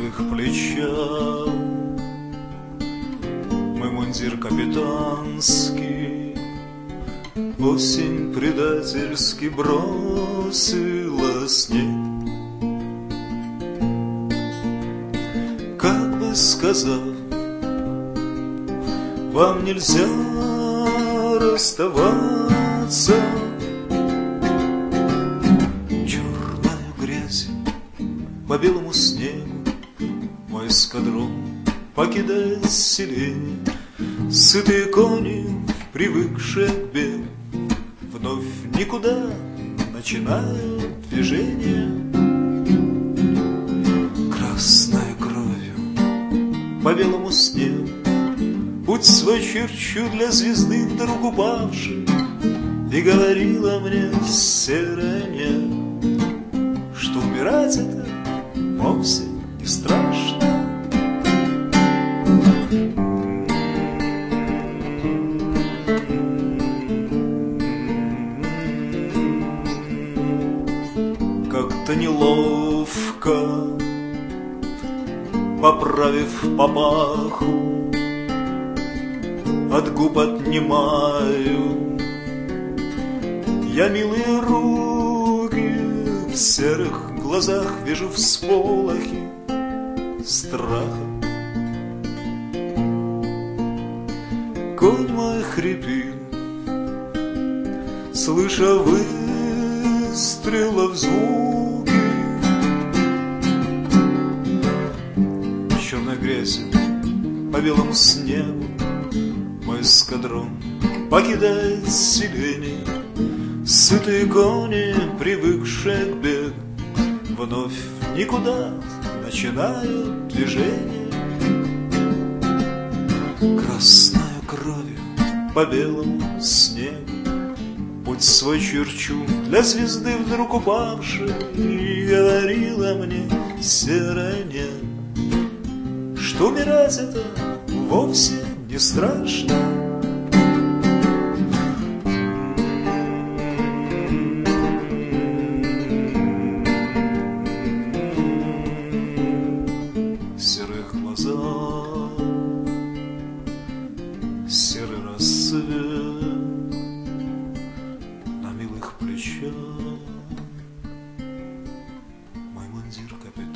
милых плечах мой мундир капитанский. Осень предательски бросила снег, как бы сказав, вам нельзя расставаться. Черная грязь по белому снегу мой эскадрон покидает селение. Сытые кони, привыкшие к бегу, вновь никуда начинают движение. Красной кровью по белому снегу путь свой черчу для звезды вдруг упавшей. И говорила мне серое небо, что умирать это вовсе не страшно. Как-то неловко, поправив папаху, от губ отнимаю я милые руки. В серых глазах вижу всполохи страха. Конь мой хрипит, слыша выстрелов звуки. Черной грязью по белому снегу мой эскадрон покидает селение. Сытые кони, привыкшие к бегу, вновь никуда начинают движение. Красною кровью по белому снегу путь свой черчу для звезды вдруг упавшей. И говорила мне серое небо, что умирать это вовсе не страшно. В серых глазах серый рассвет, на милых плечах мой мундир капитан.